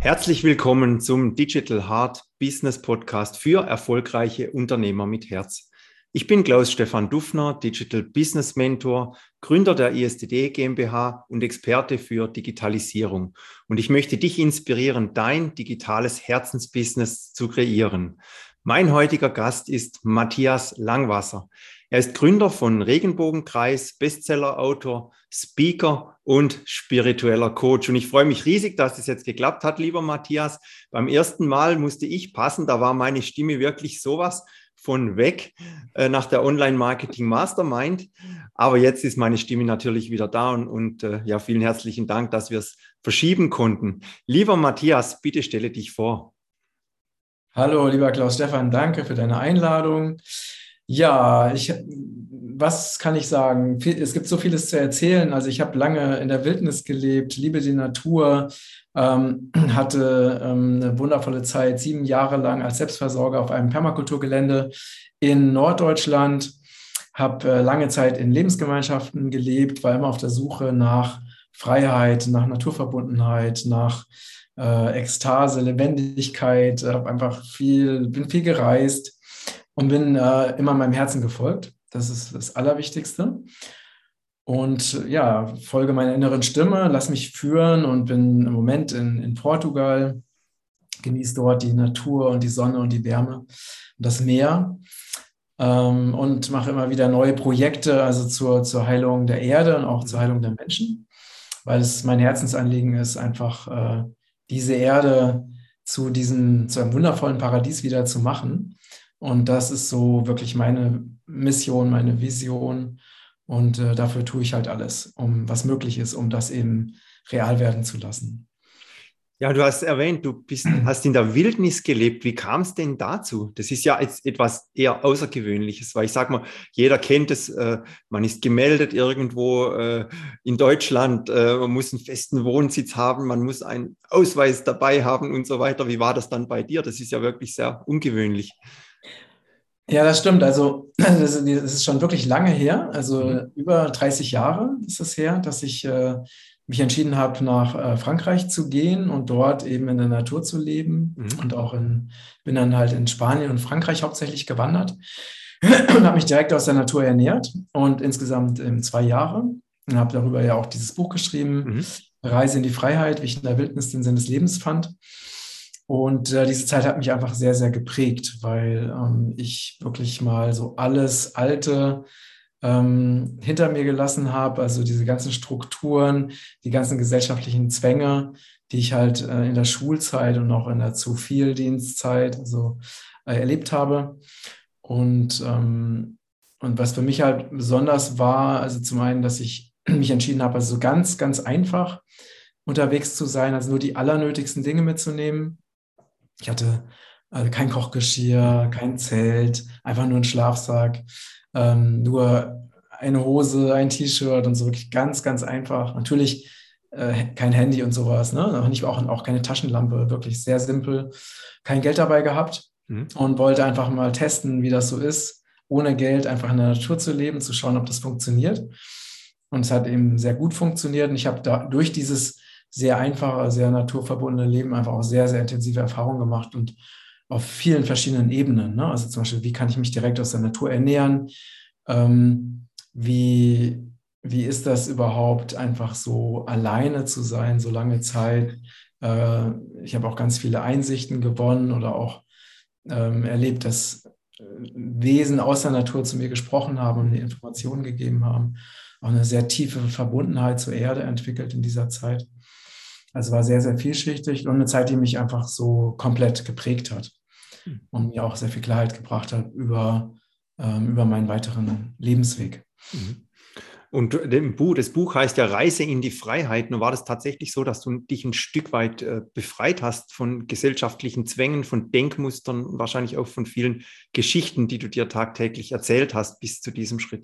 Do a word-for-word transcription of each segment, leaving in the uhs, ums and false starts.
Herzlich willkommen zum Digital Heart Business Podcast für erfolgreiche Unternehmer mit Herz. Ich bin Klaus-Stefan Dufner, Digital Business Mentor, Gründer der I S D D GmbH und Experte für Digitalisierung. Und ich möchte dich inspirieren, dein digitales Herzensbusiness zu kreieren. Mein heutiger Gast ist Matthias Langwasser. Er ist Gründer von Regenbogenkreis, Bestsellerautor, Speaker und spiritueller Coach. Und ich freue mich riesig, dass es jetzt geklappt hat, lieber Matthias. Beim ersten Mal musste ich passen, da war meine Stimme wirklich sowas von weg äh, nach der Online-Marketing-Mastermind. Aber jetzt ist meine Stimme natürlich wieder da und, und äh, ja, vielen herzlichen Dank, dass wir es verschieben konnten. Lieber Matthias, bitte stelle dich vor. Hallo, lieber Klaus-Stefan, danke für deine Einladung. Ja, ich, was kann ich sagen? Es gibt so vieles zu erzählen. Also ich habe lange in der Wildnis gelebt, liebe die Natur, ähm, hatte ähm, eine wundervolle Zeit, sieben Jahre lang als Selbstversorger auf einem Permakulturgelände in Norddeutschland, habe äh, lange Zeit in Lebensgemeinschaften gelebt, war immer auf der Suche nach Freiheit, nach Naturverbundenheit, nach äh, Ekstase, Lebendigkeit, habe einfach viel, bin viel gereist und bin äh, immer meinem Herzen gefolgt. Das ist das Allerwichtigste. Und ja, folge meiner inneren Stimme, lass mich führen und bin im Moment in, in Portugal, genieße dort die Natur und die Sonne und die Wärme und das Meer ähm, und mache immer wieder neue Projekte, also zur, zur Heilung der Erde und auch zur Heilung der Menschen, weil es mein Herzensanliegen ist, einfach äh, diese Erde zu diesem, zu einem wundervollen Paradies wieder zu machen. Und das ist so wirklich meine Mission, meine Vision. Und äh, dafür tue ich halt alles, um was möglich ist, um das eben real werden zu lassen. Ja, du hast erwähnt, du bist, hast in der Wildnis gelebt. Wie kam es denn dazu? Das ist ja jetzt etwas eher Außergewöhnliches, weil ich sage mal, jeder kennt es, äh, man ist gemeldet irgendwo äh, in Deutschland, äh, man muss einen festen Wohnsitz haben, man muss einen Ausweis dabei haben und so weiter. Wie war das dann bei dir? Das ist ja wirklich sehr ungewöhnlich. Ja, das stimmt. Also das ist, das ist schon wirklich lange her. Also Mhm. über dreißig Jahre ist es her, dass ich äh, mich entschieden habe, nach äh, Frankreich zu gehen und dort eben in der Natur zu leben. Mhm. Und auch in, bin dann halt in Spanien und Frankreich hauptsächlich gewandert und habe mich direkt aus der Natur ernährt und insgesamt ähm, zwei Jahre und habe darüber ja auch dieses Buch geschrieben, Mhm. Reise in die Freiheit, wie ich in der Wildnis den Sinn des Lebens fand. Und äh, diese Zeit hat mich einfach sehr, sehr geprägt, weil ähm, ich wirklich mal so alles Alte ähm, hinter mir gelassen habe, also diese ganzen Strukturen, die ganzen gesellschaftlichen Zwänge, die ich halt äh, in der Schulzeit und auch in der Zu-viel-Dienstzeit also, äh, erlebt habe. Und, ähm, und was für mich halt besonders war, also zum einen, dass ich mich entschieden habe, also so ganz, ganz einfach unterwegs zu sein, also nur die allernötigsten Dinge mitzunehmen. Ich hatte äh, kein Kochgeschirr, kein Zelt, einfach nur einen Schlafsack, ähm, nur eine Hose, ein T-Shirt und so wirklich ganz, ganz einfach. Natürlich äh, kein Handy und sowas, ne? Auch nicht, auch, auch keine Taschenlampe, wirklich sehr simpel. Kein Geld dabei gehabt Mhm. und wollte einfach mal testen, wie das so ist, ohne Geld einfach in der Natur zu leben, zu schauen, ob das funktioniert. Und es hat eben sehr gut funktioniert. Und ich habe da durch dieses sehr einfache, sehr naturverbundene Leben einfach auch sehr, sehr intensive Erfahrungen gemacht und auf vielen verschiedenen Ebenen. Ne? Also zum Beispiel, wie kann ich mich direkt aus der Natur ernähren? Ähm, wie, wie ist das überhaupt, einfach so alleine zu sein, so lange Zeit? Äh, ich habe auch ganz viele Einsichten gewonnen oder auch ähm, erlebt, dass äh, Wesen aus der Natur zu mir gesprochen haben und mir Informationen gegeben haben. Auch eine sehr tiefe Verbundenheit zur Erde entwickelt in dieser Zeit. Also war sehr, sehr vielschichtig und eine Zeit, die mich einfach so komplett geprägt hat und mir auch sehr viel Klarheit gebracht hat über, ähm, über meinen weiteren Lebensweg. Mhm. Und dem Buch, das Buch heißt ja Reise in die Freiheit. Nun war das tatsächlich so, dass du dich ein Stück weit äh, befreit hast von gesellschaftlichen Zwängen, von Denkmustern und wahrscheinlich auch von vielen Geschichten, die du dir tagtäglich erzählt hast bis zu diesem Schritt.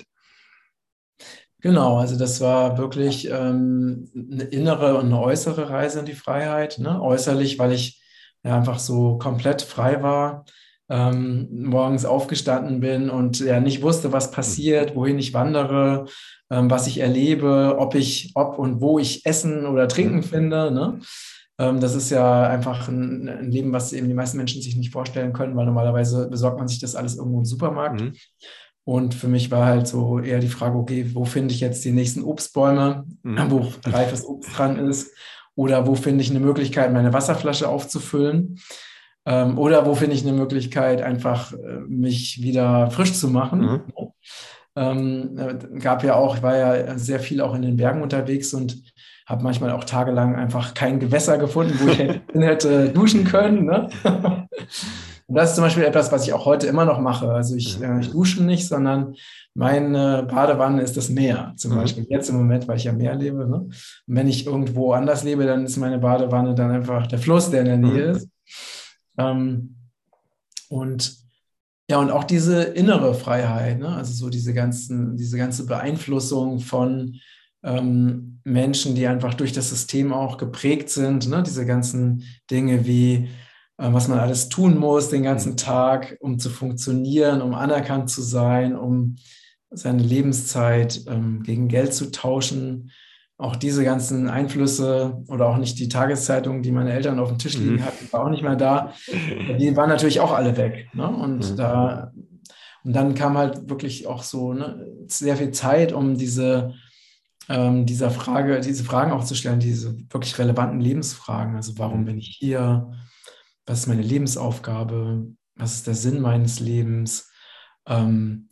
Genau, also das war wirklich ähm, eine innere und eine äußere Reise in die Freiheit. Ne? Äußerlich, weil ich ja einfach so komplett frei war, ähm, morgens aufgestanden bin und ja nicht wusste, was Mhm. passiert, wohin ich wandere, ähm, was ich erlebe, ob ich, ob und wo ich Essen oder Trinken Mhm. finde. Ne? Ähm, das ist ja einfach ein, ein Leben, was eben die meisten Menschen sich nicht vorstellen können, weil normalerweise besorgt man sich das alles irgendwo im Supermarkt. Mhm. Und für mich war halt so eher die Frage, okay, wo finde ich jetzt die nächsten Obstbäume, Mhm. wo reifes Obst dran ist? Oder wo finde ich eine Möglichkeit, meine Wasserflasche aufzufüllen? Ähm, oder wo finde ich eine Möglichkeit, einfach äh, mich wieder frisch zu machen? Mhm. Ähm, äh, gab ja auch, ich war ja sehr viel auch in den Bergen unterwegs und habe manchmal auch tagelang einfach kein Gewässer gefunden, wo ich hätte, hätte duschen können. Ne? Und das ist zum Beispiel etwas, was ich auch heute immer noch mache. Also ich, Mhm. äh, ich dusche nicht, sondern meine Badewanne ist das Meer. Zum Mhm. Beispiel jetzt im Moment, weil ich am Meer lebe. Ne? Und wenn ich irgendwo anders lebe, dann ist meine Badewanne dann einfach der Fluss, der in der Nähe Mhm. ist. Ähm, und ja, und auch diese innere Freiheit, ne? Also so diese ganzen, diese ganze Beeinflussung von ähm, Menschen, die einfach durch das System auch geprägt sind, ne? Diese ganzen Dinge wie, äh, was man alles tun muss den ganzen Mhm. Tag, um zu funktionieren, um anerkannt zu sein, um seine Lebenszeit ähm, gegen Geld zu tauschen. Auch diese ganzen Einflüsse oder auch nicht die Tageszeitung, die meine Eltern auf dem Tisch Mhm. liegen hatten, war auch nicht mehr da. Die waren natürlich auch alle weg. Ne? Und Mhm. da, und dann kam halt wirklich auch so, ne, sehr viel Zeit, um diese, ähm, dieser Frage, diese Fragen auch zu stellen, diese wirklich relevanten Lebensfragen. Also warum Mhm. bin ich hier? Was ist meine Lebensaufgabe? Was ist der Sinn meines Lebens? Ähm,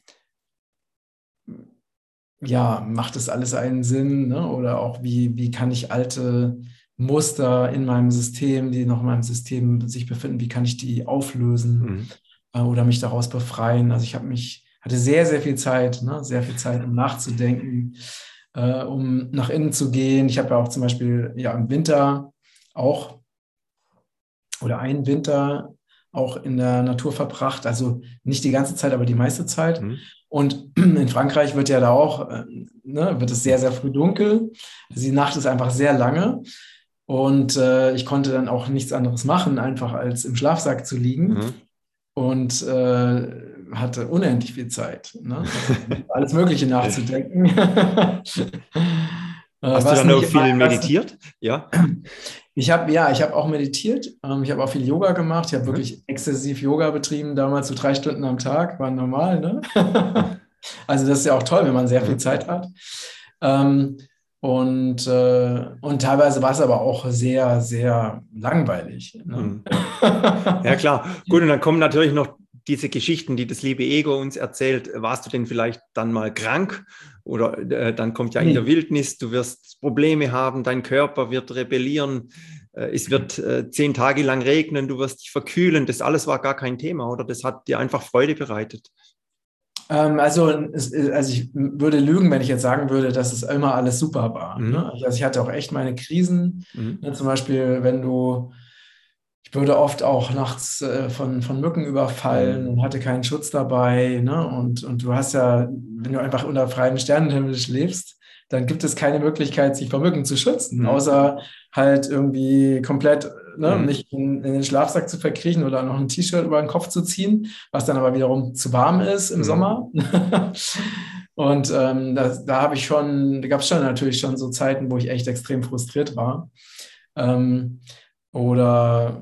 ja, macht das alles einen Sinn? Ne? Oder auch wie, wie kann ich alte Muster in meinem System, die noch in meinem System sich befinden, wie kann ich die auflösen? Mhm. Oder mich daraus befreien. Also ich habe mich, hatte sehr, sehr viel Zeit, ne? Sehr viel Zeit, um nachzudenken, äh, um nach innen zu gehen. Ich habe ja auch zum Beispiel ja im Winter auch oder einen Winter auch in der Natur verbracht. Also nicht die ganze Zeit, aber die meiste Zeit. Mhm. Und in Frankreich wird ja da auch, äh, ne, wird es sehr, sehr früh dunkel. Also die Nacht ist einfach sehr lange. Und äh, ich konnte dann auch nichts anderes machen, einfach als im Schlafsack zu liegen Mhm. und äh, hatte unendlich viel Zeit, ne? Also alles Mögliche nachzudenken. äh, Hast du was dann auch nicht immer, viel was, meditiert? Ja. ich habe ja, ich habe auch meditiert. Ähm, ich habe auch viel Yoga gemacht. Ich habe Mhm. wirklich exzessiv Yoga betrieben, damals so drei Stunden am Tag, war normal, ne? Also das ist ja auch toll, wenn man sehr viel Mhm. Zeit hat. Ähm, und, äh, und teilweise war es aber auch sehr, sehr langweilig. Ne? Mhm. Ja, klar. Gut, und dann kommen natürlich noch diese Geschichten, die das liebe Ego uns erzählt. Warst du denn vielleicht dann mal krank? Oder äh, dann kommt ja in der Nee. Wildnis, du wirst Probleme haben, dein Körper wird rebellieren, äh, es wird äh, zehn Tage lang regnen, du wirst dich verkühlen. Das alles war gar kein Thema, oder? Das hat dir einfach Freude bereitet. Ähm, also, es, also ich würde lügen, wenn ich jetzt sagen würde, dass es immer alles super war. Ne? Mhm. Also ich hatte auch echt meine Krisen. Mhm. Ne? Zum Beispiel, wenn du, ich wurde oft auch nachts äh, von, von Mücken überfallen Mhm. und hatte keinen Schutz dabei. Ne? Und, und du hast ja, wenn du einfach unter freiem Sternenhimmel schläfst, dann gibt es keine Möglichkeit, sich vor Mücken zu schützen, Mhm. außer halt irgendwie komplett, ne, Mhm. mich in, in den Schlafsack zu verkriechen oder noch ein T-Shirt über den Kopf zu ziehen, was dann aber wiederum zu warm ist im Mhm. Sommer. Und ähm, da, da habe ich schon, da gab es schon natürlich schon so Zeiten, wo ich echt extrem frustriert war. Ähm, oder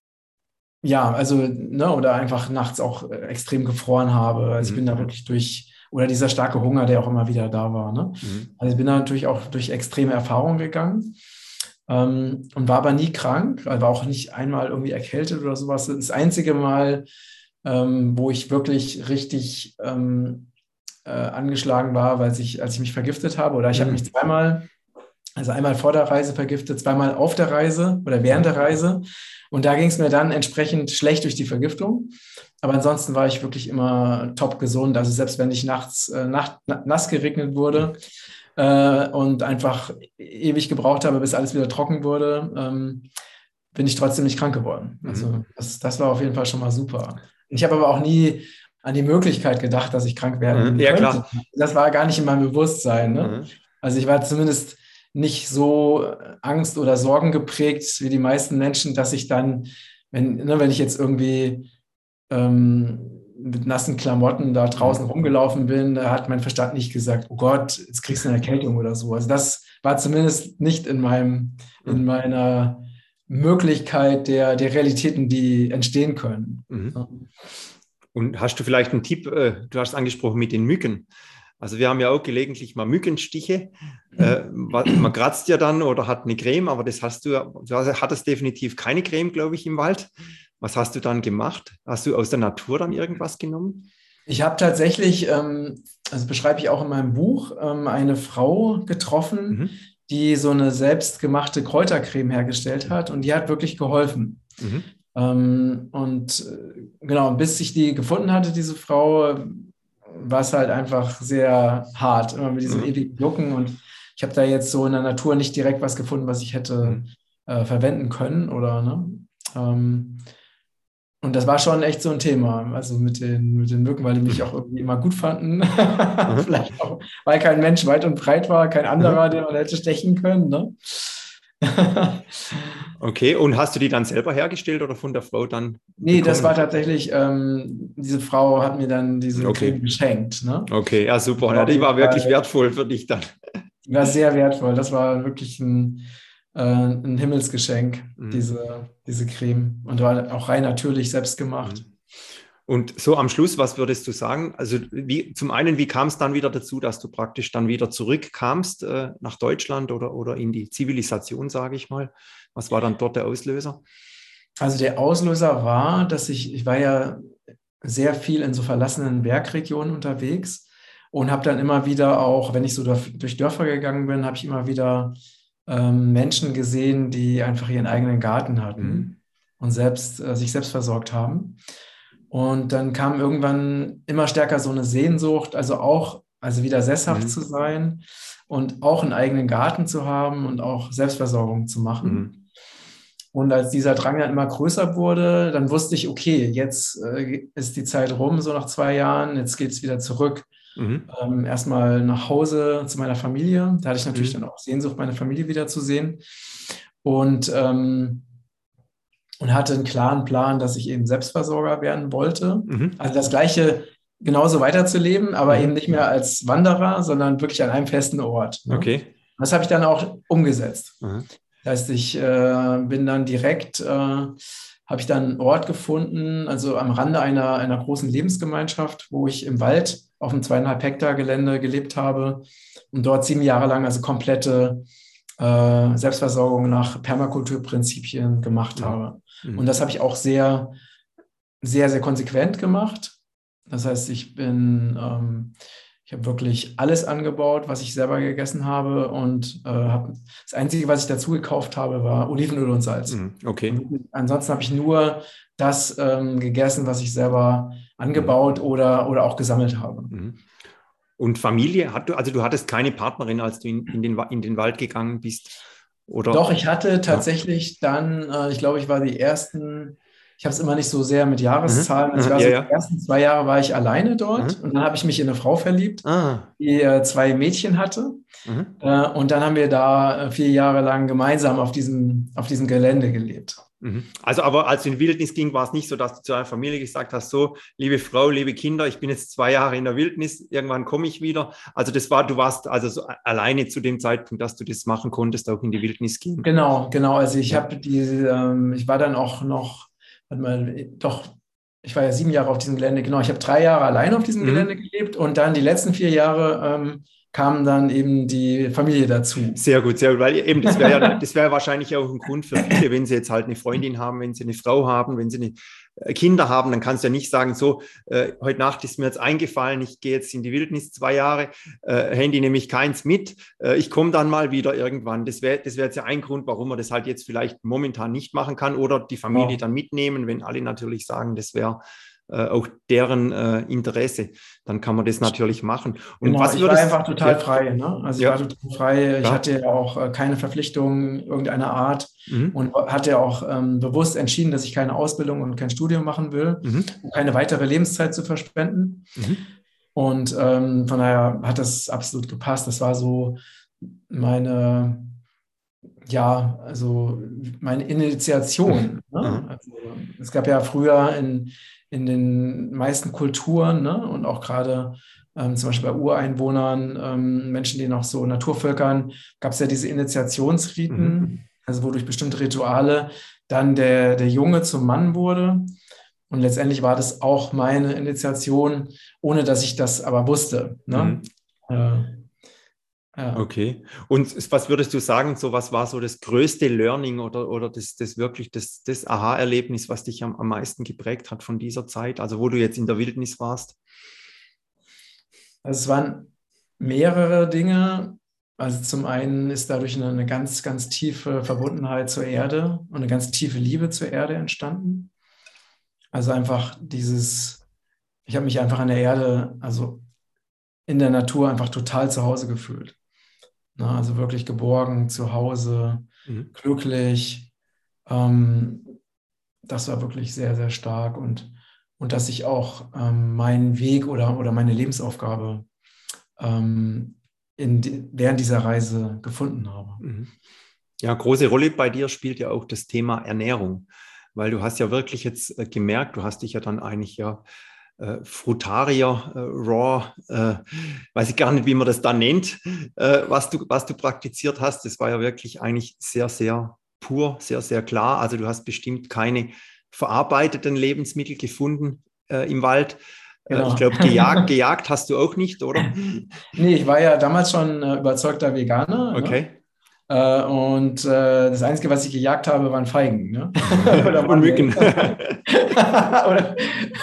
ja, also, ne, oder einfach nachts auch äh, extrem gefroren habe. Also ich bin Mhm. da wirklich durch, oder dieser starke Hunger, der auch immer wieder da war. Ne? Mhm. Also ich bin da natürlich auch durch extreme Erfahrungen gegangen ähm, und war aber nie krank, also war auch nicht einmal irgendwie erkältet oder sowas. Das einzige Mal, ähm, wo ich wirklich richtig ähm, äh, angeschlagen war, weil ich, als ich mich vergiftet habe, oder ich habe mich Mhm. zweimal, also einmal vor der Reise vergiftet, zweimal auf der Reise oder während Mhm. der Reise. Und da ging es mir dann entsprechend schlecht durch die Vergiftung. Aber ansonsten war ich wirklich immer top gesund. Also selbst wenn ich nachts äh, nacht, nass geregnet wurde äh, und einfach ewig gebraucht habe, bis alles wieder trocken wurde, ähm, bin ich trotzdem nicht krank geworden. Mhm. Also das, das war auf jeden Fall schon mal super. Ich habe aber auch nie an die Möglichkeit gedacht, dass ich krank Mhm. werden Ja, könnte. klar. Das war gar nicht in meinem Bewusstsein. Ne? Mhm. Also ich war zumindest nicht so Angst oder Sorgen geprägt wie die meisten Menschen, dass ich dann, wenn, ne, wenn ich jetzt irgendwie ähm, mit nassen Klamotten da draußen Mhm. rumgelaufen bin, da hat mein Verstand nicht gesagt, oh Gott, jetzt kriegst du eine Erkältung oder so. Also das war zumindest nicht in meinem, in Mhm. meiner Möglichkeit der, der Realitäten, die entstehen können. Mhm. Und hast du vielleicht einen Tipp, äh, du hast angesprochen mit den Mücken. Also wir haben ja auch gelegentlich mal Mückenstiche. Äh, man kratzt ja dann oder hat eine Creme, aber das hast du, du hattest definitiv keine Creme, glaube ich, im Wald. Was hast du dann gemacht? Hast du aus der Natur dann irgendwas genommen? Ich habe tatsächlich, ähm, also beschreibe ich auch in meinem Buch, ähm, eine Frau getroffen, Mhm. die so eine selbstgemachte Kräutercreme hergestellt hat und die hat wirklich geholfen. Mhm. Ähm, und äh, genau, bis ich die gefunden hatte, diese Frau, war es halt einfach sehr hart, immer mit diesem Mhm. ewigen Jucken. Und ich habe da jetzt so in der Natur nicht direkt was gefunden, was ich hätte Mhm. äh, verwenden können oder, ne? Ähm, und das war schon echt so ein Thema, also mit den, mit den Mücken, weil die mich auch irgendwie immer gut fanden. Mhm. Vielleicht auch, weil kein Mensch weit und breit war, kein anderer, Mhm. den man hätte stechen können, ne? Okay, und hast du die dann selber hergestellt oder von der Frau dann Nee, das war bekommen? tatsächlich, ähm, diese Frau hat mir dann diese Creme Okay, geschenkt, ne? okay, ja Das super. war Ja, auf die jeden war wirklich Fall, wertvoll für dich dann. die war sehr wertvoll. Das war wirklich ein, äh, ein Himmelsgeschenk, Mhm. diese, diese Creme. Und war auch rein natürlich selbst gemacht. Mhm. Und so am Schluss, was würdest du sagen? Also wie, zum einen, wie kam es dann wieder dazu, dass du praktisch dann wieder zurückkamst äh, nach Deutschland oder, oder in die Zivilisation, sage ich mal? Was war dann dort der Auslöser? Also der Auslöser war, dass ich, ich war ja sehr viel in so verlassenen Bergregionen unterwegs und habe dann immer wieder auch, wenn ich so durch, durch Dörfer gegangen bin, habe ich immer wieder ähm, Menschen gesehen, die einfach ihren eigenen Garten Mhm. hatten und selbst, äh, sich selbst versorgt haben. Und dann kam irgendwann immer stärker so eine Sehnsucht, also auch, also wieder sesshaft Mhm. zu sein und auch einen eigenen Garten zu haben und auch Selbstversorgung zu Mhm. machen. Und als dieser Drang dann immer größer wurde, dann wusste ich, okay, jetzt äh, ist die Zeit rum, so nach zwei Jahren, jetzt geht es wieder zurück. Mhm. Ähm, erstmal nach Hause zu meiner Familie. Da hatte ich natürlich dann Mhm. auch Sehnsucht, meine Familie wiederzusehen. Und, ähm, und hatte einen klaren Plan, dass ich eben Selbstversorger werden wollte. Mhm. Also das Gleiche genauso weiterzuleben, aber eben Mhm. nicht mehr als Wanderer, sondern wirklich an einem festen Ort. Ne? Und Okay. das habe ich dann auch umgesetzt. Mhm. Das heißt, ich äh, bin dann direkt, äh, habe ich dann einen Ort gefunden, also am Rande einer, einer großen Lebensgemeinschaft, wo ich im Wald auf einem zweieinhalb Hektar Gelände gelebt habe und dort sieben Jahre lang also komplette äh, Selbstversorgung nach Permakulturprinzipien gemacht Mhm. habe. Und Mhm. das habe ich auch sehr, sehr, sehr konsequent gemacht. Das heißt, ich bin, ähm, ich habe wirklich alles angebaut, was ich selber gegessen habe und äh, hab, das Einzige, was ich dazu gekauft habe, war Olivenöl und Salz. Mhm. Okay. Und ansonsten habe ich nur das ähm, gegessen, was ich selber Mhm. angebaut oder, oder auch gesammelt habe. Mhm. Und Familie, hat du, also du hattest keine Partnerin, als du in, in den, Wa- in den Wald gegangen bist? Doch, Oder? ich hatte Ja. tatsächlich dann, äh, ich glaube, ich war die ersten, ich habe es immer nicht so sehr mit Mhm. Jahreszahlen, also ich Mhm. war Ja, so die ja. ersten zwei Jahre war ich alleine dort Mhm. und dann habe ich mich in eine Frau verliebt, Ah. die äh, zwei Mädchen hatte. Mhm. Äh, und dann haben wir da äh, vier Jahre lang gemeinsam auf diesem, auf diesem Gelände gelebt. Mhm. Also, aber als du in Wildnis ging, war es nicht so, dass du zu deiner Familie gesagt hast, so, liebe Frau, liebe Kinder, ich bin jetzt zwei Jahre in der Wildnis, irgendwann komme ich wieder. Also das war, du warst also so alleine zu dem Zeitpunkt, dass du das machen konntest, auch in die Wildnis gehen. Genau, genau. Also ich Ja. habe die, ähm, ich war dann auch noch, warte mal, doch, ich war ja sieben Jahre auf diesem Gelände, genau. Ich habe drei Jahre allein auf diesem Gelände Mhm. gelebt und dann die letzten vier Jahre ähm, kam dann eben die Familie dazu. Sehr gut, sehr gut, weil eben das wäre ja, das wäre wahrscheinlich auch ein Grund für viele, wenn sie jetzt halt eine Freundin haben, wenn sie eine Frau haben, wenn sie eine, äh, Kinder haben, dann kannst du ja nicht sagen, so, äh, heute Nacht ist mir jetzt eingefallen, ich gehe jetzt in die Wildnis zwei Jahre, äh, Handy nehme ich keins mit, äh, ich komme dann mal wieder irgendwann. Das wäre das wäre jetzt ja ein Grund, warum man das halt jetzt vielleicht momentan nicht machen kann oder die Familie Genau. dann mitnehmen, wenn alle natürlich sagen, das wäre äh, auch deren äh, Interesse, dann kann man das natürlich machen. Und Genau, was ich war würdest, einfach ja, total frei, ne? Also ich war ja, total frei. Ich klar. hatte ja auch äh, keine Verpflichtungen irgendeiner Art Mhm. und hatte auch ähm, bewusst entschieden, dass ich keine Ausbildung und kein Studium machen will, Mhm. um keine weitere Lebenszeit zu verschwenden. Mhm. Und ähm, von daher hat das absolut gepasst. Das war so meine, ja, also meine Initiation. Ne? Aha. Also, es gab ja früher in, in den meisten Kulturen, ne? Und auch gerade ähm, zum Beispiel bei Ureinwohnern, ähm, Menschen, die noch so Naturvölkern, gab es ja diese Mhm. Initiationsriten. also wo durch bestimmte Rituale dann der, der Junge zum Mann wurde. Und letztendlich war das auch meine Initiation, ohne dass ich das aber wusste. Ne? Mhm. Äh, ja. Okay. Und was würdest du sagen, so was war so das größte Learning oder, oder das, das wirklich das, das Aha-Erlebnis, was dich am, am meisten geprägt hat von dieser Zeit, also wo du jetzt in der Wildnis warst? Also es waren mehrere Dinge. Also zum einen ist dadurch eine, eine ganz, ganz tiefe Verbundenheit zur Erde und eine ganz tiefe Liebe zur Erde entstanden. Also einfach dieses, ich habe mich einfach an der Erde, also in der Natur einfach total zu Hause gefühlt. Na, also wirklich geborgen, zu Hause, Mhm. glücklich. Ähm, das war wirklich sehr, sehr stark und, und dass ich auch ähm, meinen Weg oder, oder meine Lebensaufgabe ähm, in die, während dieser Reise gefunden habe. Mhm. Ja, große Rolle bei dir spielt ja auch das Thema Ernährung, weil du hast ja wirklich jetzt äh, gemerkt, du hast dich ja dann eigentlich ja äh, Frutarier, äh, Raw, äh, weiß ich gar nicht, wie man das da nennt, äh, was du, was du praktiziert hast. Das war ja wirklich eigentlich sehr, sehr pur, sehr, sehr klar. Also du hast bestimmt keine verarbeiteten Lebensmittel gefunden äh, im Wald. Äh, ich Genau. glaube, gejagt, gejagt hast du auch nicht, oder? Nee, ich war ja damals schon äh, überzeugter Veganer, ne? Okay. Äh, und äh, das Einzige, was ich gejagt habe, waren Feigen, ne? Oder Und Mandeln. Mücken. Oder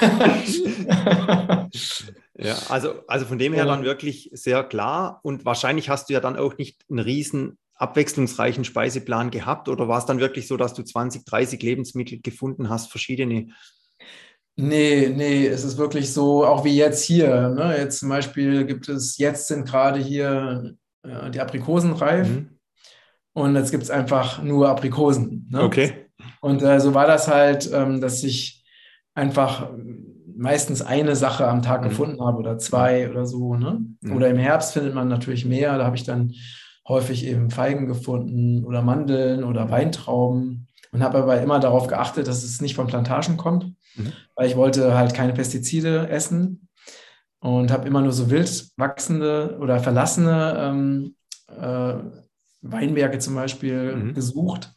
Ja, also, also von dem her dann ja. wirklich sehr klar. Und wahrscheinlich hast du ja dann auch nicht einen riesen abwechslungsreichen Speiseplan gehabt, oder war es dann wirklich so, dass du zwanzig, dreißig Lebensmittel gefunden hast, verschiedene? Nee, nee, es ist wirklich so, auch wie jetzt hier. Ne? Jetzt zum Beispiel gibt es, jetzt sind gerade hier äh, die Aprikosen reif Mhm. und jetzt gibt es einfach nur Aprikosen. Ne? Okay. Und äh, so war das halt, ähm, dass ich einfach meistens eine Sache am Tag Mhm. gefunden habe oder Mhm. zwei oder so. Ne? Oder Mhm. im Herbst findet man natürlich mehr. Da habe ich dann häufig eben Feigen gefunden oder Mandeln oder Mhm. Weintrauben und habe aber immer darauf geachtet, dass es nicht von Plantagen kommt, Mhm. weil ich wollte halt keine Pestizide essen und habe immer nur so wild wachsende oder verlassene ähm, äh, Weinberge zum Beispiel Mhm. gesucht.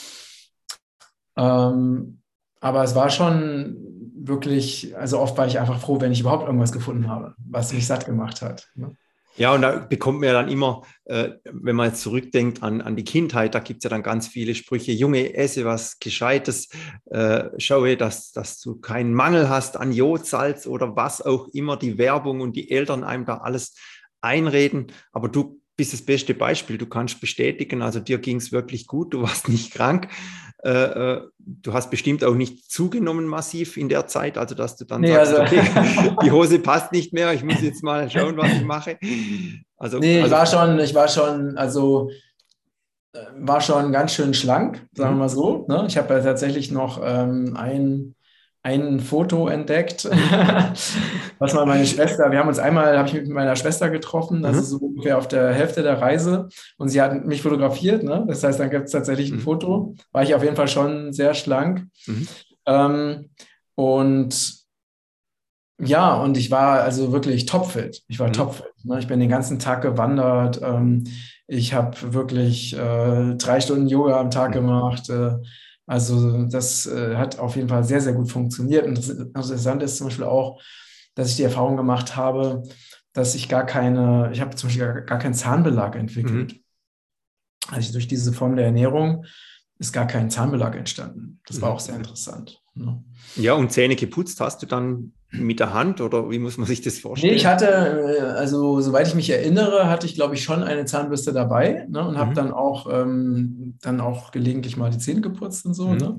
Ähm, aber es war schon wirklich, also oft war ich einfach froh, wenn ich überhaupt irgendwas gefunden habe, was mich satt gemacht hat. Ne? Ja, und da bekommt man ja dann immer, äh, wenn man jetzt zurückdenkt an, an die Kindheit, da gibt es ja dann ganz viele Sprüche: Junge, esse was Gescheites, äh, schaue, dass, dass du keinen Mangel hast an Jodsalz oder was auch immer die Werbung und die Eltern einem da alles einreden. Aber du bist das beste Beispiel, du kannst bestätigen, also dir ging es wirklich gut, du warst nicht krank. Äh, äh, du hast bestimmt auch nicht zugenommen massiv in der Zeit, also dass du dann Nee, sagst, also okay, die Hose passt nicht mehr, ich muss jetzt mal schauen, was ich mache. Also, nee, ich also, war schon, ich war schon, also äh, war schon ganz schön schlank, sagen wir mal mhm, so. Ne? Ich habe ja tatsächlich noch ähm, ein, ein Foto entdeckt, mhm, was mal meine Schwester, wir haben uns einmal, habe ich mich mit meiner Schwester getroffen, also mhm, so ungefähr auf der Hälfte der Reise und sie hat mich fotografiert, ne? Das heißt, dann gibt es tatsächlich ein mhm, Foto, war ich auf jeden Fall schon sehr schlank. mhm, Ähm, und ja, und ich war also wirklich topfit. Ich war mhm, topfit. Ne? Ich bin den ganzen Tag gewandert. Ähm, ich habe wirklich äh, drei Stunden Yoga am Tag mhm, gemacht. Äh, also das äh, hat auf jeden Fall sehr, sehr gut funktioniert. Und das Interessante ist zum Beispiel auch, dass ich die Erfahrung gemacht habe, dass ich gar keine, ich habe zum Beispiel gar, gar keinen Zahnbelag entwickelt. mhm, Also durch diese Form der Ernährung ist gar kein Zahnbelag entstanden. Das war auch mhm. sehr interessant. Ne? Ja, und Zähne geputzt hast du dann mit der Hand, oder wie muss man sich das Nee, ich vorstellen? hatte, äh, also soweit ich mich erinnere, hatte ich, glaube ich, schon eine Zahnbürste dabei, ne, und habe Mhm, dann auch, ähm, dann auch gelegentlich mal die Zähne geputzt und so. mhm. Ne?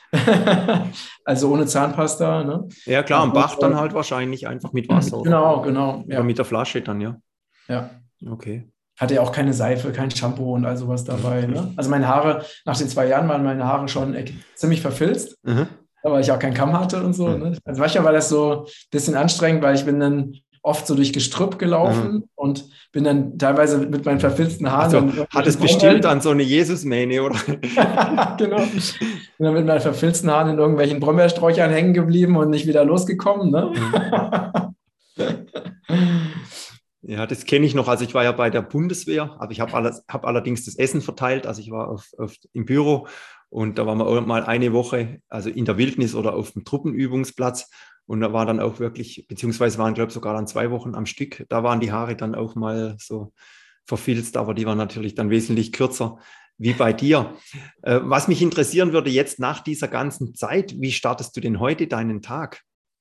Also ohne Zahnpasta. Ne? Ja, klar, am Aber, Bach dann halt wahrscheinlich einfach mit Wasser, oder? genau, genau, Oder mit ja. der Flasche dann, ja. Ja. Okay. Hatte ja auch keine Seife, kein Shampoo und all sowas Mhm, dabei. Ne? mhm, Also meine Haare, nach den zwei Jahren waren meine Haare schon äh, ziemlich verfilzt, mhm, weil ich auch keinen Kamm hatte und so. mhm, Ne? Also manchmal war das so ein bisschen anstrengend, weil ich bin dann oft so durch Gestrüpp mhm. gelaufen und bin dann teilweise mit meinen verfilzten Haaren Also in hat irgendwelchen es bestimmt Brombeeren, dann so eine Jesusmähne, oder? genau, bin dann mit meinen verfilzten Haaren in irgendwelchen Brombeersträuchern hängen geblieben und nicht wieder losgekommen. Ne? Mhm. Ja, das kenne ich noch. Also ich war ja bei der Bundeswehr, aber ich habe alles, hab allerdings das Essen verteilt. Also ich war auf, auf, im Büro und da waren wir auch mal eine Woche, also in der Wildnis oder auf dem Truppenübungsplatz. Und da war dann auch wirklich, beziehungsweise waren, glaube ich, sogar dann zwei Wochen am Stück. Da waren die Haare dann auch mal so verfilzt, aber die waren natürlich dann wesentlich kürzer wie bei dir. Äh, was mich interessieren würde jetzt nach dieser ganzen Zeit, wie startest du denn heute deinen Tag?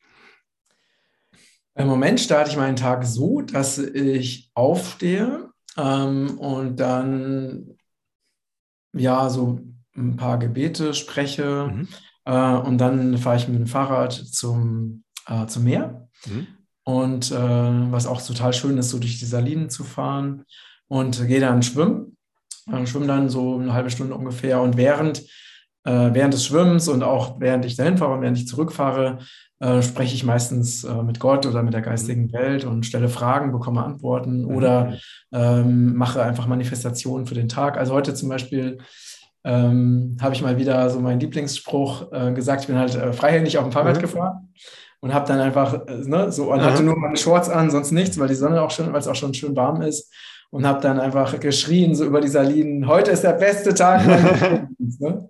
Im Moment starte ich meinen Tag so, dass ich aufstehe ähm, und dann ja so ein paar Gebete spreche Mhm. äh, und dann fahre ich mit dem Fahrrad zum, äh, zum Meer. Mhm. Und äh, was auch total schön ist, so durch die Salinen zu fahren und gehe dann schwimmen. Äh, schwimme dann so eine halbe Stunde ungefähr. Und während, äh, während des Schwimmens und auch während ich dahin fahre und während ich zurückfahre, äh, spreche ich meistens äh, mit Gott oder mit der Mhm. geistigen Welt und stelle Fragen, bekomme Antworten Mhm. oder ähm, mache einfach Manifestationen für den Tag. Also heute zum Beispiel ähm, habe ich mal wieder so meinen Lieblingsspruch äh, gesagt. Ich bin halt äh, freihändig auf dem Fahrrad Mhm. gefahren und habe dann einfach, äh, ne, so, und hatte Aha. nur meine Shorts an, sonst nichts, weil die Sonne auch schon, weil es auch schon schön warm ist. Und habe dann einfach geschrien, so über die Salinen, heute ist der beste Tag meines Lebens. Ne?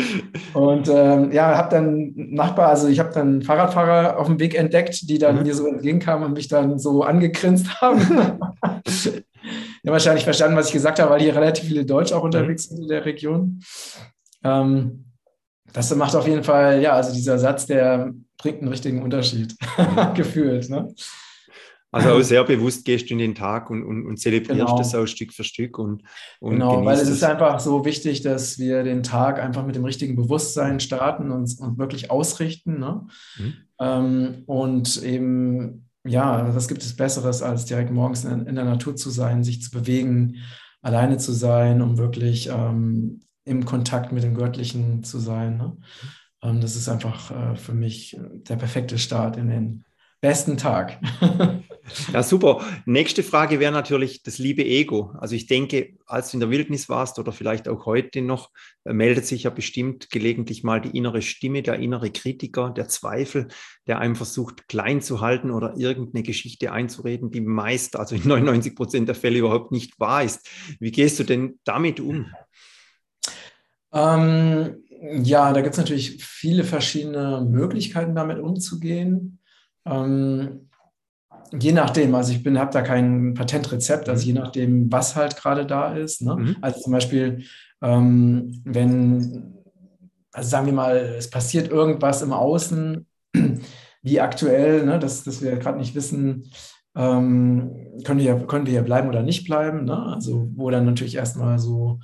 Und ähm, ja, habe dann Nachbar, also ich habe dann Fahrradfahrer auf dem Weg entdeckt, die dann Mhm. mir so entgegenkamen und mich dann so angegrinst haben. Die haben wahrscheinlich verstanden, was ich gesagt habe, weil hier relativ viele Deutsche auch Mhm. unterwegs sind in der Region. Ähm, Das macht auf jeden Fall, ja, also dieser Satz, der bringt einen richtigen Unterschied, Mhm. gefühlt. Ne? Also auch sehr bewusst gehst du in den Tag und, und, und zelebrierst das Genau, auch Stück für Stück und, und genau, weil es genießt ist es. einfach so wichtig, dass wir den Tag einfach mit dem richtigen Bewusstsein starten und, und wirklich ausrichten. Ne? Mhm. Ähm, und eben, ja, was gibt es Besseres, als direkt morgens in, in der Natur zu sein, sich zu bewegen, alleine zu sein, um wirklich ähm, im Kontakt mit dem Göttlichen zu sein. Ne? Ähm, das ist einfach äh, für mich der perfekte Start in den besten Tag. Ja, super. Nächste Frage wäre natürlich das liebe Ego. Also ich denke, als du in der Wildnis warst oder vielleicht auch heute noch, äh, meldet sich ja bestimmt gelegentlich mal die innere Stimme, der innere Kritiker, der Zweifel, der einem versucht, klein zu halten oder irgendeine Geschichte einzureden, die meist, also in neunundneunzig Prozent der Fälle überhaupt nicht wahr ist. Wie gehst du denn damit um? Ähm, ja, da gibt es natürlich viele verschiedene Möglichkeiten, damit umzugehen. Ähm, Je nachdem, also ich bin, habe da kein Patentrezept, also je Mhm. nachdem, was halt gerade da ist. Ne? Mhm. Also zum Beispiel, ähm, wenn, also sagen wir mal, es passiert irgendwas im Außen, wie aktuell, ne, dass, dass wir gerade nicht wissen, ähm, können wir, können wir hier bleiben oder nicht bleiben. Ne? Also wo dann natürlich erstmal so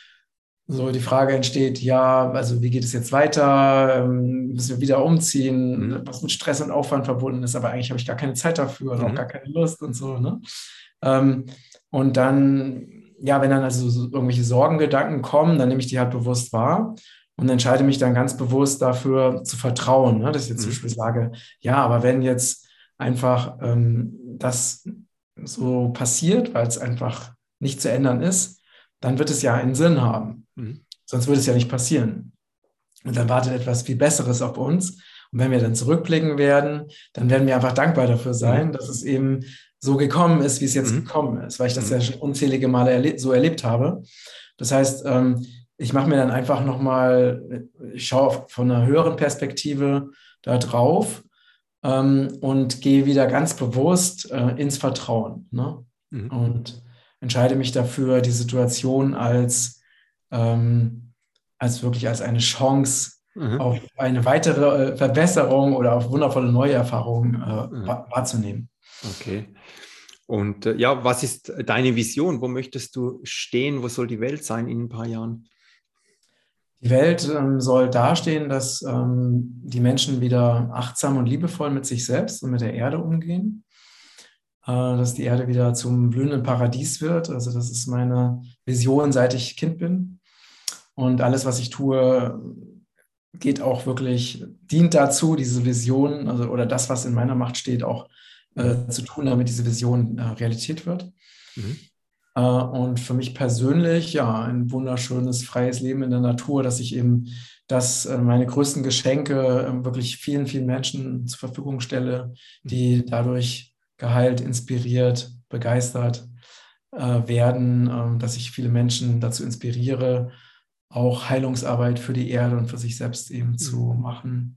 so die Frage entsteht, ja, also wie geht es jetzt weiter? Ähm, müssen wir wieder umziehen, Mhm. was mit Stress und Aufwand verbunden ist, aber eigentlich habe ich gar keine Zeit dafür oder auch gar Mhm. keine Lust und so, ne? Ähm, und dann, ja, wenn dann also so irgendwelche Sorgengedanken kommen, dann nehme ich die halt bewusst wahr und entscheide mich dann ganz bewusst dafür zu vertrauen, ne? Dass ich jetzt zum Mhm. Beispiel sage, ja, aber wenn jetzt einfach ähm, das so passiert, weil es einfach nicht zu ändern ist, dann wird es ja einen Sinn haben. Mhm. Sonst würde es ja nicht passieren. Und dann wartet etwas viel Besseres auf uns. Und wenn wir dann zurückblicken werden, dann werden wir einfach dankbar dafür sein, Mhm. dass es eben so gekommen ist, wie es jetzt Mhm. gekommen ist, weil ich das ja Mhm. schon unzählige Male erle so erlebt habe. Das heißt, ähm, ich mache mir dann einfach nochmal, ich schaue von einer höheren Perspektive da drauf ähm, und gehe wieder ganz bewusst äh, ins Vertrauen. Ne? Mhm. Und entscheide mich dafür, die Situation als, ähm, als wirklich als eine Chance Mhm. auf eine weitere äh, Verbesserung oder auf wundervolle neue Erfahrungen äh, Mhm. wahr- wahrzunehmen. Okay. Und äh, ja, was ist deine Vision? Wo möchtest du stehen? Wo soll die Welt sein in ein paar Jahren? Die Welt ähm, soll dastehen, dass ähm, die Menschen wieder achtsam und liebevoll mit sich selbst und mit der Erde umgehen, äh, dass die Erde wieder zum blühenden Paradies wird. Also das ist meine Vision, seit ich Kind bin. Und alles, was ich tue, geht auch wirklich, dient dazu, diese Vision, also oder das, was in meiner Macht steht, auch Mhm. äh, zu tun, damit diese Vision äh, Realität wird. Mhm. Äh, und für mich persönlich, ja, ein wunderschönes, freies Leben in der Natur, dass ich eben das, äh, meine größten Geschenke äh, wirklich vielen, vielen Menschen zur Verfügung stelle, Mhm. die dadurch geheilt, inspiriert, begeistert äh, werden, ähm, dass ich viele Menschen dazu inspiriere, auch Heilungsarbeit für die Erde und für sich selbst eben mhm. zu machen.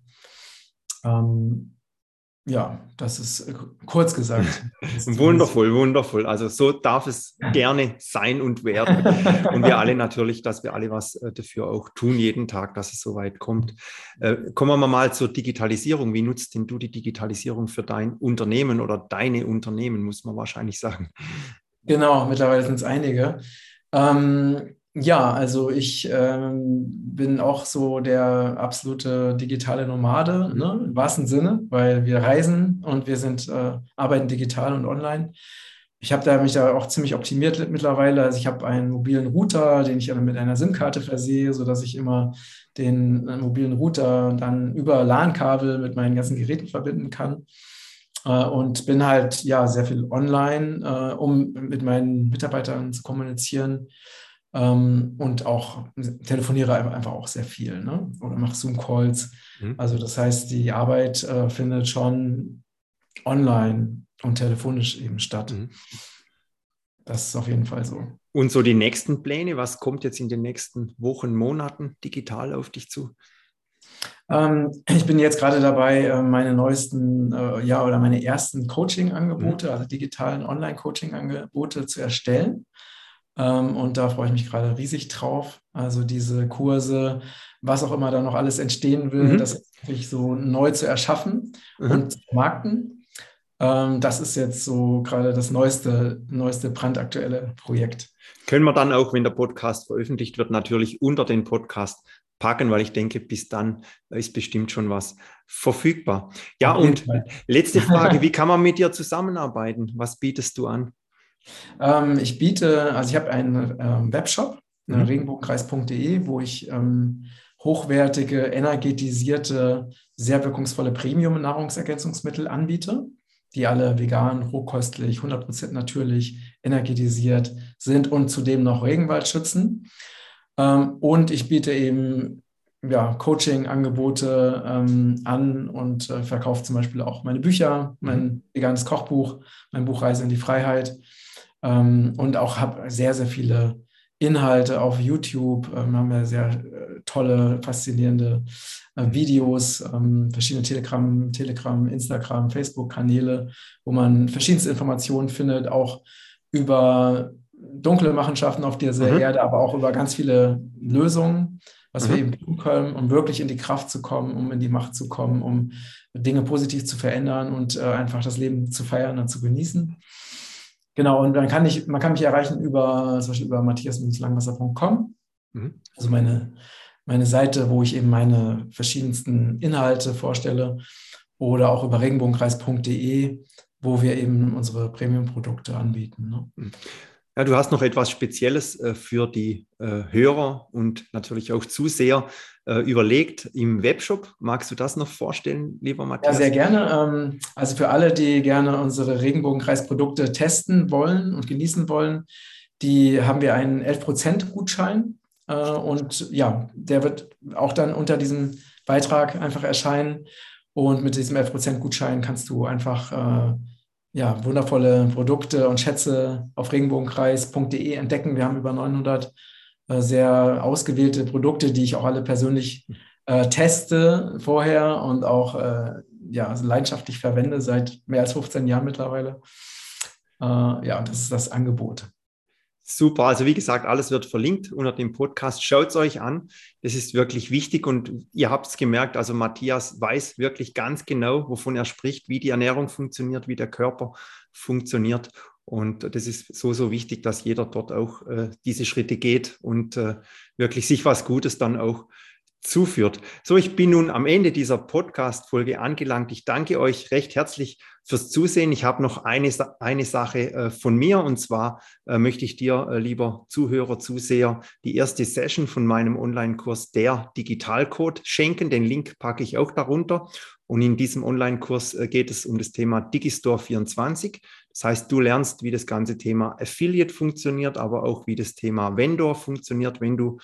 Ähm, Ja, das ist kurz gesagt. Wundervoll, wundervoll. Also so darf es gerne sein und werden. Und wir alle natürlich, dass wir alle was dafür auch tun, jeden Tag, dass es so weit kommt. Äh, kommen wir mal zur Digitalisierung. Wie nutzt denn du die Digitalisierung für dein Unternehmen oder deine Unternehmen, muss man wahrscheinlich sagen? Genau, mittlerweile sind es einige. Ähm, ja, also ich ähm, bin auch so der absolute digitale Nomade, Mhm. ne, im wahrsten Sinne, weil wir reisen und wir sind, äh, arbeiten digital und online. Ich habe da mich da auch ziemlich optimiert mittlerweile. Also ich habe einen mobilen Router, den ich mit einer SIM-Karte versehe, sodass ich immer den äh, mobilen Router dann über LAN-Kabel mit meinen ganzen Geräten verbinden kann. Und bin halt ja sehr viel online, äh, um mit meinen Mitarbeitern zu kommunizieren, ähm, und auch telefoniere einfach auch sehr viel, ne? Oder mache Zoom-Calls. Mhm. Also das heißt, die Arbeit äh, findet schon online und telefonisch eben statt. Mhm. Das ist auf jeden Fall so. Und so die nächsten Pläne, was kommt jetzt in den nächsten Wochen, Monaten digital auf dich zu? Ich bin jetzt gerade dabei, meine neuesten, ja, oder meine ersten Coaching-Angebote, mhm. also digitalen Online-Coaching-Angebote zu erstellen. Und da freue ich mich gerade riesig drauf. Also diese Kurse, was auch immer da noch alles entstehen will, mhm. das wirklich so neu zu erschaffen mhm. und zu vermarkten. Das ist jetzt so gerade das neueste, neueste brandaktuelle Projekt. Können wir dann auch, wenn der Podcast veröffentlicht wird, natürlich unter den Podcast packen, weil ich denke, bis dann ist bestimmt schon was verfügbar. Ja, und Fall. Letzte Frage, wie kann man mit dir zusammenarbeiten? Was bietest du an? Ähm, ich biete, also ich habe einen ähm, Webshop, mhm. regenbogenkreis punkt de, wo ich ähm, hochwertige, energetisierte, sehr wirkungsvolle Premium-Nahrungsergänzungsmittel anbiete, die alle vegan, rohköstlich, hundert Prozent natürlich, energetisiert sind und zudem noch Regenwald schützen. Ähm, und ich biete eben ja, Coaching-Angebote ähm, an und äh, verkaufe zum Beispiel auch meine Bücher, mein mhm. veganes Kochbuch, mein Buch Reise in die Freiheit. Ähm, und auch habe sehr, sehr viele Inhalte auf YouTube. Ähm, haben wir sehr äh, tolle, faszinierende äh, Videos, ähm, verschiedene Telegram, Telegram, Instagram, Facebook-Kanäle, wo man verschiedenste Informationen findet, auch über dunkle Machenschaften auf dieser mhm. Erde, aber auch über ganz viele Lösungen, was mhm. wir eben tun können, um wirklich in die Kraft zu kommen, um in die Macht zu kommen, um Dinge positiv zu verändern und äh, einfach das Leben zu feiern und zu genießen. Genau, und dann kann ich, man kann mich erreichen über zum Beispiel über matthias langwasser punkt com, mhm. also meine, meine Seite, wo ich eben meine verschiedensten Inhalte vorstelle, oder auch über regenbogenkreis punkt de, wo wir eben unsere Premium-Produkte anbieten. Ne? Mhm. Ja, du hast noch etwas Spezielles äh, für die äh, Hörer und natürlich auch Zuseher äh, überlegt im Webshop. Magst du das noch vorstellen, lieber Matthias? Ja, sehr gerne. Ähm, also für alle, die gerne unsere Regenbogenkreis-Produkte testen wollen und genießen wollen, die haben wir einen elf Prozent Gutschein. Äh, und ja, der wird auch dann unter diesem Beitrag einfach erscheinen. Und mit diesem elf Prozent Gutschein kannst du einfach äh, ja, wundervolle Produkte und Schätze auf regenbogenkreis punkt de entdecken. Wir haben über neunhundert äh, sehr ausgewählte Produkte, die ich auch alle persönlich äh, teste vorher und auch äh, ja, also leidenschaftlich verwende seit mehr als fünfzehn Jahren mittlerweile. Äh, ja, und das ist das Angebot. Super, also wie gesagt, alles wird verlinkt unter dem Podcast. Schaut es euch an, das ist wirklich wichtig und ihr habt es gemerkt, also Matthias weiß wirklich ganz genau, wovon er spricht, wie die Ernährung funktioniert, wie der Körper funktioniert und das ist so, so wichtig, dass jeder dort auch äh, diese Schritte geht und äh, wirklich sich was Gutes dann auch zuführt. So, ich bin nun am Ende dieser Podcast-Folge angelangt. Ich danke euch recht herzlich fürs Zusehen. Ich habe noch eine, eine Sache äh, von mir und zwar äh, möchte ich dir, äh, lieber Zuhörer, Zuseher, die erste Session von meinem Online-Kurs Der Digitalcode schenken. Den Link packe ich auch darunter. Und in diesem Online-Kurs äh, geht es um das Thema Digistore vierundzwanzig. Das heißt, du lernst, wie das ganze Thema Affiliate funktioniert, aber auch wie das Thema Vendor funktioniert, wenn du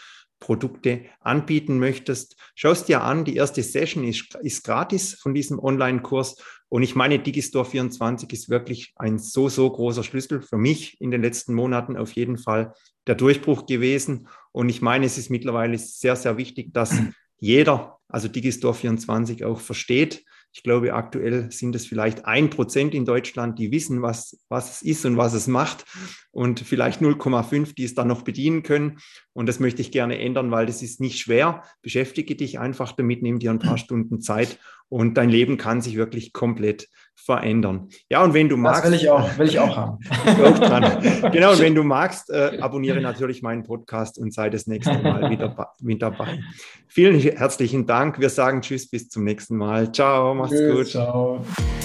Produkte anbieten möchtest, schau es dir an. Die erste Session ist, ist gratis von diesem Online-Kurs. Und ich meine, Digistore vierundzwanzig ist wirklich ein so, so großer Schlüssel für mich in den letzten Monaten auf jeden Fall der Durchbruch gewesen. Und ich meine, es ist mittlerweile sehr, sehr wichtig, dass jeder, also Digistore vierundzwanzig auch versteht. Ich glaube, aktuell sind es vielleicht ein Prozent in Deutschland, die wissen, was, was es ist und was es macht, und vielleicht null Komma fünf, die es dann noch bedienen können. Und das möchte ich gerne ändern, weil das ist nicht schwer. Beschäftige dich einfach damit, nimm dir ein paar Stunden Zeit und dein Leben kann sich wirklich komplett verändern. Ja, und wenn du magst... Das will ich auch, will ich auch haben. auch dran. Genau, und wenn du magst, äh, abonniere natürlich meinen Podcast und sei das nächste Mal wieder mit dabei. Vielen herzlichen Dank. Wir sagen Tschüss, bis zum nächsten Mal. Ciao, macht's Tschüss, gut. ciao.